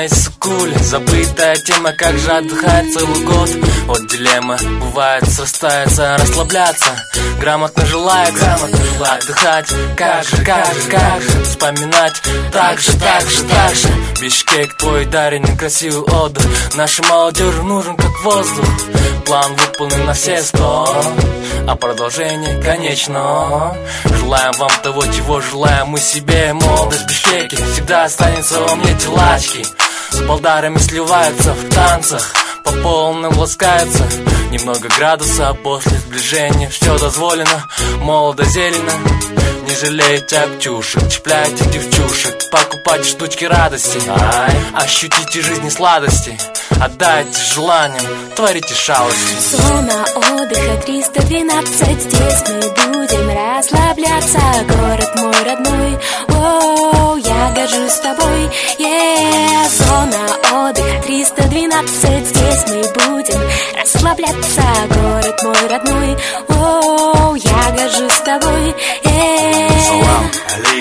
пьяной сукуле. Забытая тема, как же отдыхать целый год. Вот дилемма, бывает срастается, расслабляться. Грамотно желает отдыхать. Как же вспоминать так же. Бишкек твой дарит некрасивый отдых. Нашей молодежи нужен как воздух. План выполнен на все 100, а продолжение конечно. Желаем вам того, чего желаем мы себе. Молодость в Бишкеке всегда останется во мне телачки. С балдарами сливаются в танцах, по полным ласкаются. Немного градуса, а после сближения все дозволено. Молодо зелено, не жалейте обчушек. Чіпляйте девчушек, покупайте штучки радости. Ощутите жизни сладости, отдайте желаниям, творите шалости. Зона отдыха 312. Здесь мы будем расслабляться. Город мой родной, оу, я горжусь тобой, yeah. Зона отдыха 312. Здесь мы будем расслабляться. Город мой родной, оу, я горжусь тобой, yeah. Салам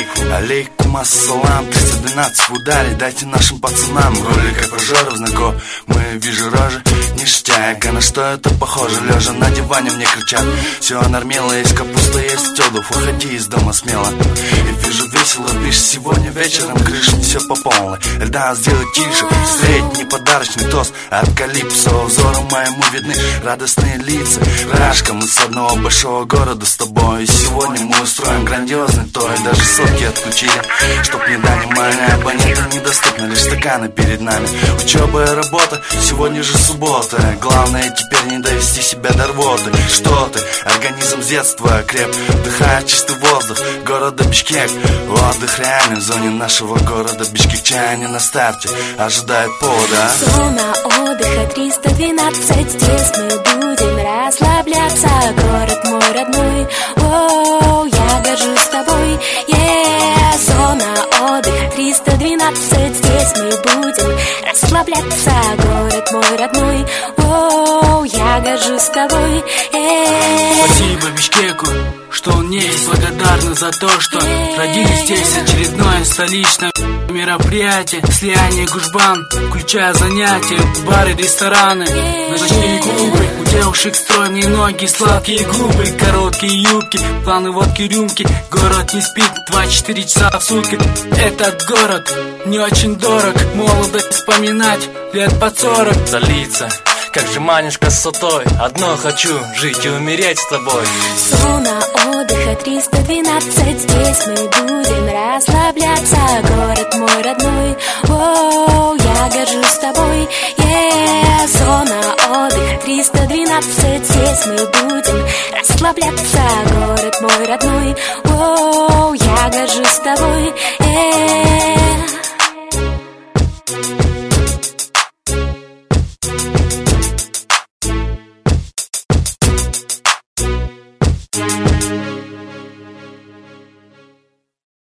алейкум ассалам. 312 в ударе, дайте нашим пацанам. Роли как прожоров знакомые, вижу рожи ништяк. А на что это похоже? Лежа на диване мне кричат: все нормело, есть капуста, есть тёдов, выходи из дома смело. И вижу весело, лишь сегодня вечером крыша все по полной. Льда сделай тише, средний подарочный тост от Калипсо. Взору моему видны радостные лица. Рашка, мы с одного большого города с тобой. И сегодня мы устроим грандиозный той. Даже сотки отключили, чтоб не дали внимания. Абоненты недоступны, лишь стаканы перед нами. Учеба и работа, сегодня же суббота. Главное теперь не довести себя до рвоты. Что ты, организм с детства креп. Вдыхает чистый воздух города Бишкек. Отдых реальный в зоне нашего города Бишкекчане на старте ожидает повода. Зона отдыха 312. Здесь мы будем расслабляться. Город мой родной, оу, я горжусь тобой, yeah. Зона отдыха 312. Здесь мы будем расслабляться. Город мой родной, оу, я горжусь тобой, yeah. Спасибо Бишкеку, что он есть. Благодарны за то, что родились здесь. Очередное столичное мероприятие. Слияние Гужбан, включая занятия, бары, рестораны, ночные клубы. У девушек стройные ноги, сладкие губы, короткие юбки, планы водки, рюмки. Город не спит 24 часа в сутки. Этот город не очень дорог. Молодость вспоминать лет под 40. Залиться, как же манишь красотой. Одно хочу, жить и умереть с тобой. Зона отдыха 312. Здесь мы будем расслабляться. Город мой родной, оу, я горжусь тобой, yeah. Зона отдыха 312. Здесь мы будем расслабляться. Город мой родной, оу, я горжусь тобой, yeah.